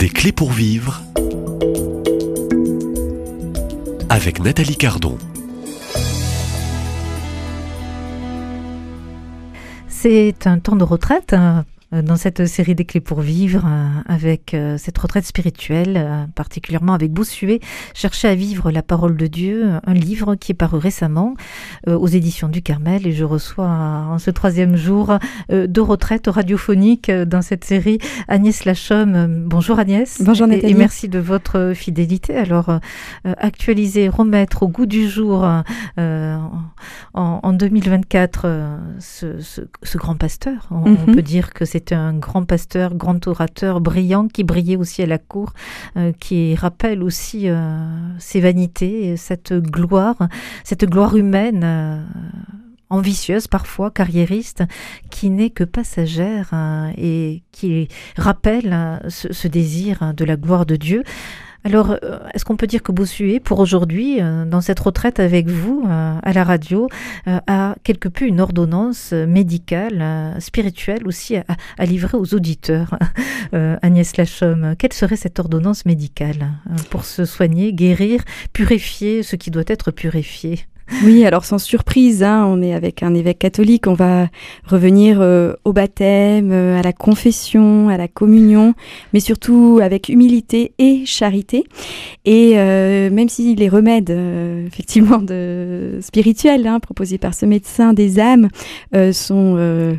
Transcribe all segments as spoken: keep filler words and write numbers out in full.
Des clés pour vivre avec Nathalie Cardon. C'est un temps de retraite hein, dans cette série des clés pour vivre, hein, avec euh, cette retraite spirituelle, euh, particulièrement avec Bossuet, Chercher à vivre la parole de Dieu, un livre qui est paru récemment euh, aux éditions du Carmel. Et je reçois en ce troisième jour euh, de retraite radiophonique euh, dans cette série Agnès Lachaume. Bonjour Agnès. Bonjour Nathalie. Et, et merci de votre fidélité. Alors, euh, actualiser, remettre au goût du jour euh, en, en deux mille vingt-quatre euh, ce, ce, ce grand pasteur. On, mm-hmm. on peut dire que c'est un grand pasteur, grand orateur, brillant, qui brillait aussi à la cour, euh, qui rappelle aussi euh, ses vanités, cette gloire, cette gloire humaine, euh, ambitieuse parfois, carriériste, qui n'est que passagère hein, et qui rappelle hein, ce, ce désir hein, de la gloire de Dieu. Alors, est-ce qu'on peut dire que Bossuet, pour aujourd'hui, dans cette retraite avec vous, à la radio, a quelque peu une ordonnance médicale, spirituelle aussi, à, à livrer aux auditeurs? Agnès Lachaume, quelle serait cette ordonnance médicale pour se soigner, guérir, purifier ce qui doit être purifié? Oui, alors sans surprise, hein, on est avec un évêque catholique, on va revenir euh, au baptême, euh, à la confession, à la communion, mais surtout avec humilité et charité. Et euh, même si les remèdes, euh, effectivement, de, spirituels, hein, proposés par ce médecin des âmes, euh, sont... Euh,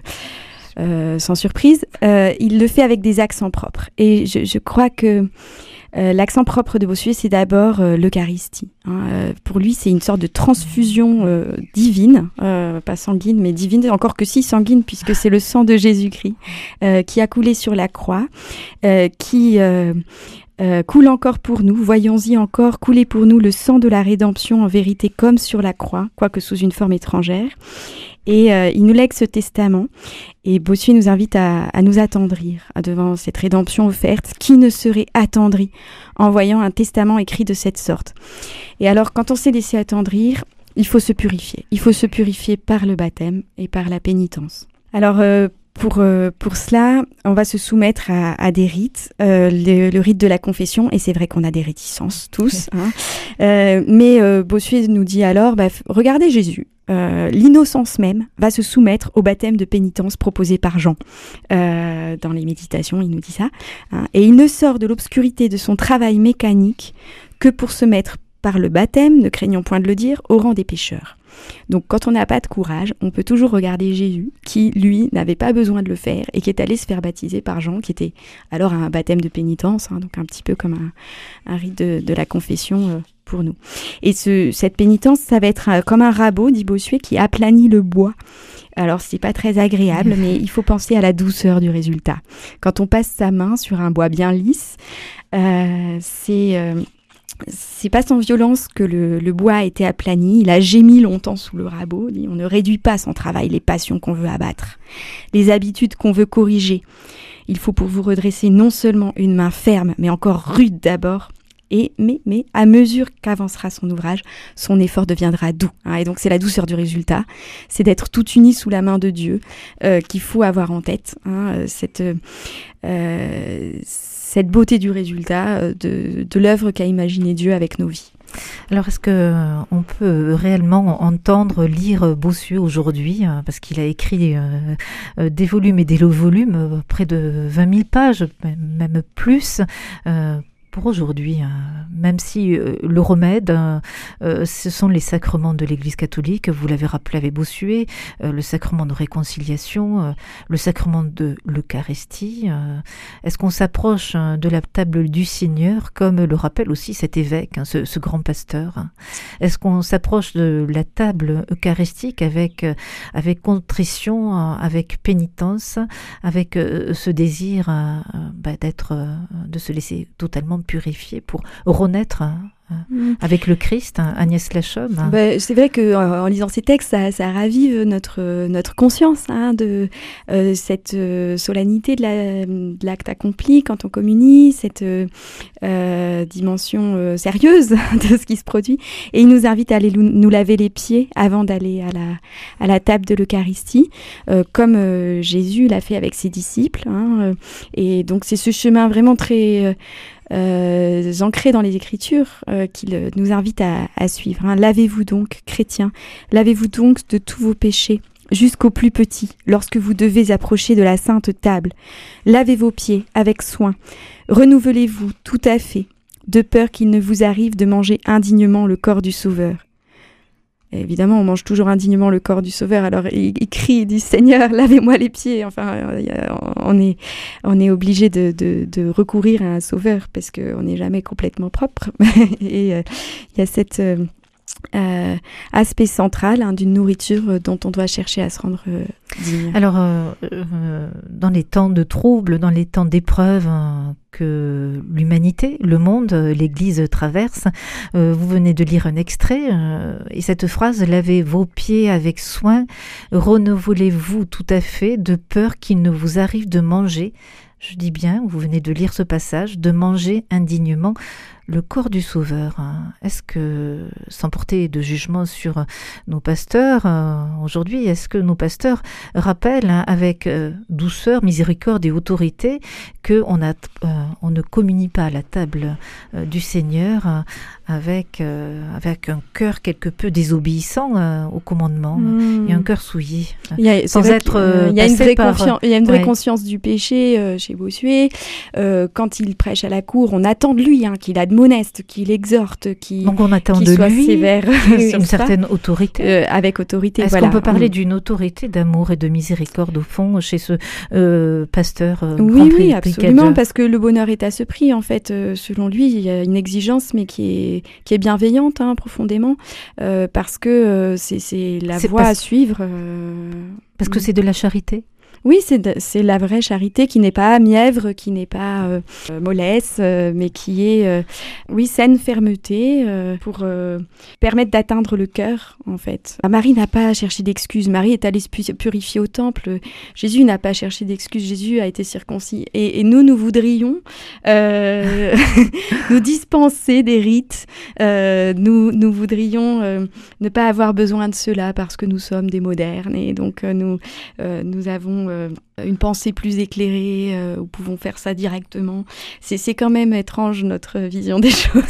Euh, sans surprise, euh, il le fait avec des accents propres. Et je, je crois que euh, l'accent propre de Bossuet, c'est d'abord euh, l'Eucharistie. Hein. Euh, pour lui, c'est une sorte de transfusion euh, divine, euh, pas sanguine, mais divine, encore que si sanguine, puisque c'est le sang de Jésus-Christ euh, qui a coulé sur la croix, euh, qui... Euh, Euh, coule encore pour nous, voyons-y encore couler pour nous le sang de la rédemption en vérité comme sur la croix, quoique sous une forme étrangère. Et euh, il nous lègue ce testament et Bossuet nous invite à, à nous attendrir devant cette rédemption offerte. Qui ne serait attendri en voyant un testament écrit de cette sorte? Et alors quand on s'est laissé attendrir, il faut se purifier. Il faut se purifier par le baptême et par la pénitence. Alors euh, Pour, euh, pour cela, on va se soumettre à, à des rites, euh, le, le rite de la confession, et c'est vrai qu'on a des réticences tous, hein. euh, mais euh, Bossuet nous dit alors, bah, regardez Jésus, euh, l'innocence même va se soumettre au baptême de pénitence proposé par Jean. Euh, dans les méditations, il nous dit ça, hein, et il ne sort de l'obscurité de son travail mécanique que pour se mettre par le baptême, ne craignons point de le dire, au rang des pécheurs. Donc quand on n'a pas de courage, on peut toujours regarder Jésus, qui lui n'avait pas besoin de le faire et qui est allé se faire baptiser par Jean, qui était alors un baptême de pénitence, hein, donc un petit peu comme un, un rite de, de la confession euh, pour nous. Et ce, cette pénitence, ça va être euh, comme un rabot, dit Bossuet, qui aplanit le bois. Alors c'est pas très agréable, mais il faut penser à la douceur du résultat. Quand on passe sa main sur un bois bien lisse, euh, c'est... Euh, C'est pas sans violence que le, le bois a été aplani, il a gémi longtemps sous le rabot. On ne réduit pas sans travail les passions qu'on veut abattre, les habitudes qu'on veut corriger. Il faut pour vous redresser non seulement une main ferme, mais encore rude d'abord. Et, mais, mais, à mesure qu'avancera son ouvrage, son effort deviendra doux. Hein, et donc, c'est la douceur du résultat. C'est d'être tout uni sous la main de Dieu euh, qu'il faut avoir en tête. Hein, cette, euh, cette beauté du résultat de, de l'œuvre qu'a imaginé Dieu avec nos vies. Alors, est-ce qu'on peut réellement entendre, lire Bossuet aujourd'hui, parce qu'il a écrit euh, des volumes et des volumes, près de vingt mille pages, même plus, euh, pour aujourd'hui, hein, même si euh, le remède, euh, ce sont les sacrements de l'Église catholique, vous l'avez rappelé avec Bossuet, euh, le sacrement de réconciliation, euh, le sacrement de l'Eucharistie. Euh, est-ce qu'on s'approche hein, de la table du Seigneur, comme le rappelle aussi cet évêque, hein, ce, ce grand pasteur hein. Est-ce qu'on s'approche de la table eucharistique avec, euh, avec contrition, euh, avec pénitence, avec euh, ce désir euh, bah, d'être, euh, de se laisser totalement purifié pour renaître mmh. avec le Christ, hein, Agnès Lachaume. Ben, c'est vrai qu'en en lisant ces textes, ça, ça ravive notre, notre conscience hein, de euh, cette euh, solennité de, la, de l'acte accompli quand on communie, cette euh, dimension euh, sérieuse de ce qui se produit. Et il nous invite à aller nous laver les pieds avant d'aller à la, à la table de l'Eucharistie, euh, comme euh, Jésus l'a fait avec ses disciples. Hein, euh, et donc c'est ce chemin vraiment très... Euh, Euh, ancrés dans les Écritures euh, qu'il nous invite à, à suivre. Hein. Lavez-vous donc, chrétiens, lavez-vous donc de tous vos péchés, jusqu'aux plus petits, lorsque vous devez approcher de la sainte table. Lavez vos pieds avec soin, renouvelez-vous tout à fait, de peur qu'il ne vous arrive de manger indignement le corps du Sauveur. Et évidemment, on mange toujours indignement le corps du Sauveur, alors il, il crie, il dit « Seigneur, lavez-moi les pieds !» Enfin, on est, on est obligé de, de, de recourir à un Sauveur, parce qu'on n'est jamais complètement propre. Et il euh, y a cet euh, euh, aspect central hein, d'une nourriture dont on doit chercher à se rendre euh, digne. Alors, euh, euh, dans les temps de troubles, dans les temps d'épreuves, hein, que l'humanité, le monde, l'Église traverse. Euh, vous venez de lire un extrait euh, et cette phrase « Lavez vos pieds avec soin, renouvelez-vous tout à fait, de peur qu'il ne vous arrive de manger ». Je dis bien, vous venez de lire ce passage, de manger indignement le corps du Sauveur. Est-ce que, sans porter de jugement sur nos pasteurs, euh, aujourd'hui, est-ce que nos pasteurs rappellent hein, avec euh, douceur, miséricorde et autorité qu'on euh, on ne communie pas à la table euh, du Seigneur euh, avec, euh, avec un cœur quelque peu désobéissant euh, au commandement mmh. et un cœur souillé, il y a, sans être euh, il y a une vraie, par, confiance, il y a une vraie ouais. conscience du péché euh, chez Bossuet. Euh, quand il prêche à la cour, on attend de lui hein, qu'il admoneste, qu'il exhorte, qu'il, Donc on attend qu'il de soit lui sévère une certaine autorité. Euh, avec autorité, Est-ce voilà. qu'on peut parler mmh. d'une autorité d'amour et de miséricorde au fond chez ce euh, pasteur euh, Oui, grand oui, prix, absolument, prix parce que le bonheur est à ce prix en fait. Euh, selon lui, il y a une exigence, mais qui est qui est bienveillante hein, profondément, euh, parce que euh, c'est c'est la c'est voie parce... à suivre. Euh... Parce que c'est de la charité. Oui, c'est, de, c'est la vraie charité qui n'est pas mièvre, qui n'est pas euh, mollesse, euh, mais qui est, euh, oui, saine fermeté euh, pour euh, permettre d'atteindre le cœur, en fait. Marie n'a pas cherché d'excuses. Marie est allée se purifier au temple. Jésus n'a pas cherché d'excuses. Jésus a été circoncis. Et, et nous, nous voudrions euh, nous dispenser des rites. Euh, nous, nous voudrions euh, ne pas avoir besoin de cela parce que nous sommes des modernes. Et donc, euh, nous, euh, nous avons... Euh, une pensée plus éclairée, euh, nous pouvons faire ça directement. C'est, c'est quand même étrange notre vision des choses.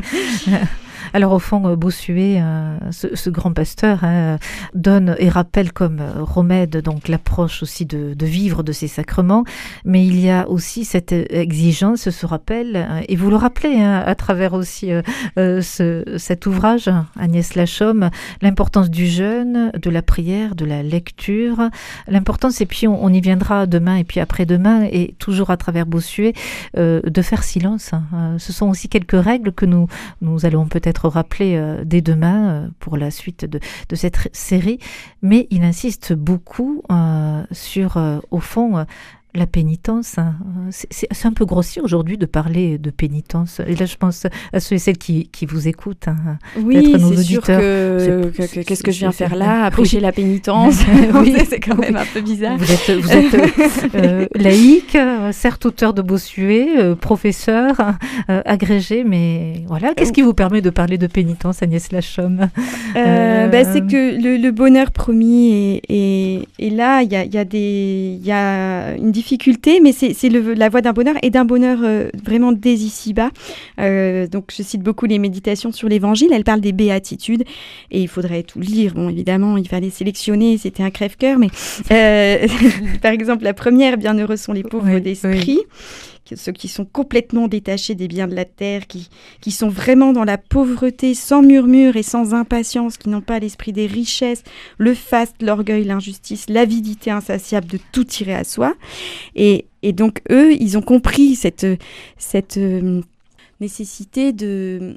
Alors au fond, Bossuet, euh, ce, ce grand pasteur, hein, donne et rappelle comme remède donc l'approche aussi de, de vivre de ces sacrements, mais il y a aussi cette exigence, ce rappel, hein, et vous le rappelez hein, à travers aussi euh, euh, ce, cet ouvrage, Agnès Lachaume, l'importance du jeûne, de la prière, de la lecture, l'importance, et puis on, on y viendra demain et puis après-demain, et toujours à travers Bossuet, euh, de faire silence. Hein. Ce sont aussi quelques règles que nous, nous allons peut-être rappeler euh, dès demain euh, pour la suite de, de cette série, mais il insiste beaucoup euh, sur, euh, au fond, euh, la pénitence. Hein. C'est, c'est, c'est un peu grossier aujourd'hui de parler de pénitence. Et là, je pense à ceux et celles qui, qui vous écoutent. Hein. Oui, c'est auditeurs. Sûr que, que, que qu'est-ce que je viens faire là, à prêcher oui. la pénitence. Oui, c'est quand même un peu bizarre. Vous êtes, vous êtes euh, laïque, certes auteur de Bossuet, euh, professeur, euh, agrégé, mais voilà. Qu'est-ce qui vous permet de parler de pénitence, Agnès Lachaume? euh, euh... bah, C'est que le, le bonheur promis est, est, est là. Il y a, il y a des, il y a une difficulté, mais c'est, c'est le, la voie d'un bonheur et d'un bonheur euh, vraiment dès ici-bas. Euh, donc, je cite beaucoup les méditations sur l'Évangile. Elle parle des béatitudes et il faudrait tout lire. Bon, évidemment, il fallait sélectionner. C'était un crève-cœur, mais euh, par exemple, la première, bienheureux sont les pauvres oui, d'esprit. Oui. Ceux qui sont complètement détachés des biens de la terre, qui, qui sont vraiment dans la pauvreté, sans murmure et sans impatience, qui n'ont pas l'esprit des richesses, le faste, l'orgueil, l'injustice, l'avidité insatiable de tout tirer à soi. Et, et donc, eux, ils ont compris cette, cette euh, nécessité de...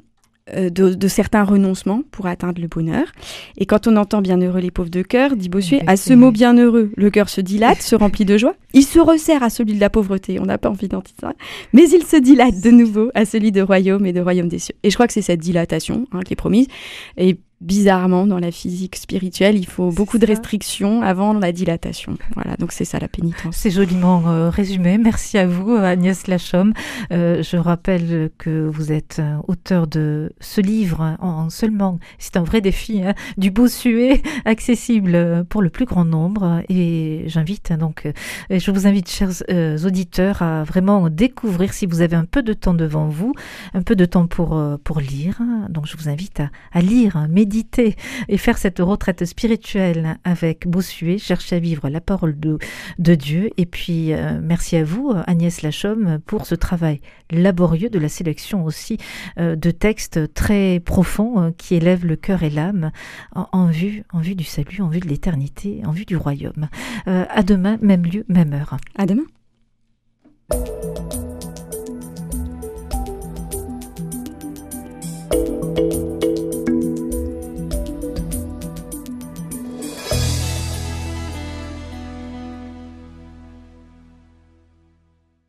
euh, de, de certains renoncements pour atteindre le bonheur. Et quand on entend bienheureux les pauvres de cœur, dit Bossuet, à ce mot bienheureux, le cœur se dilate, se remplit de joie. Il se resserre à celui de la pauvreté, on n'a pas envie d'entendre ça, mais il se dilate de nouveau à celui de royaume et de royaume des cieux. Et je crois que c'est cette dilatation hein, qui est promise. Et bizarrement, dans la physique spirituelle, il faut beaucoup de restrictions avant la dilatation. Voilà, donc c'est ça la pénitence. C'est joliment euh, résumé. Merci à vous, Agnès Lachaume. Euh, je rappelle que vous êtes euh, auteur de ce livre en seulement, c'est un vrai défi, hein, du Bossuet, accessible pour le plus grand nombre. Et j'invite, hein, donc, euh, je vous invite, chers euh, auditeurs, à vraiment découvrir, si vous avez un peu de temps devant vous, un peu de temps pour, euh, pour lire. Donc, je vous invite à, à lire, à méditer et faire cette retraite spirituelle avec Bossuet, chercher à vivre la parole de, de Dieu. Et puis, euh, merci à vous, Agnès Lachaume, pour ce travail laborieux de la sélection aussi euh, de textes très profonds euh, qui élèvent le cœur et l'âme en, en, vue, en vue du salut, en vue de l'éternité, en vue du royaume. Euh, à demain, même lieu, même heure. À demain.